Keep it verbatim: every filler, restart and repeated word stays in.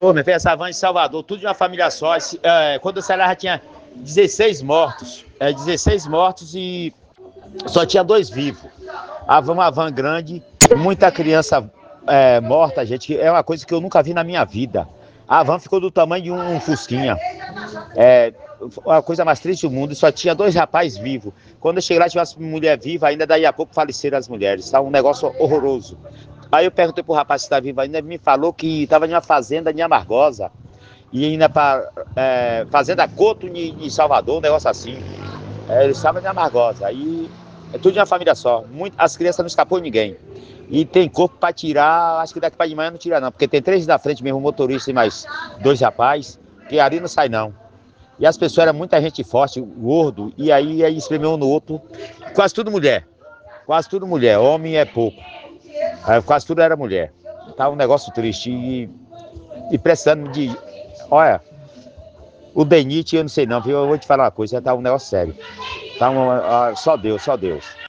Ô, meu filho, essa van em Salvador, tudo de uma família só. Esse, é, quando eu saí lá já tinha dezesseis mortos. É, dezesseis mortos e só tinha dois vivos. A van, uma van grande, muita criança é, morta, gente. que É uma coisa que eu nunca vi na minha vida. A van ficou do tamanho de um, um fusquinha. É, a coisa mais triste do mundo, só tinha dois rapazes vivos. Quando eu cheguei lá, tivesse mulher viva, ainda daí a pouco faleceram as mulheres. Tá um negócio horroroso. Aí eu perguntei pro rapaz se está vivo ainda, ele me falou que estava em uma fazenda em Amargosa, e ainda para é, Fazenda Couto em Salvador, um negócio assim. É, ele estava em Amargosa. Aí é tudo de uma família só. Muito, as crianças não escapou ninguém. E tem corpo para tirar, acho que daqui para de manhã não tira não, porque tem três na frente mesmo, um motorista e mais dois rapazes, que ali não sai não. E as pessoas eram muita gente forte, gordo, e aí, aí espremeu um no outro. Quase tudo mulher. Quase tudo mulher. Homem é pouco. Aí, quase tudo era mulher. Tá um negócio triste. E, e precisando de. Olha, o D E N I T eu não sei não, viu? Eu vou te falar uma coisa, tá um negócio sério. Tá um, ah, só Deus, só Deus.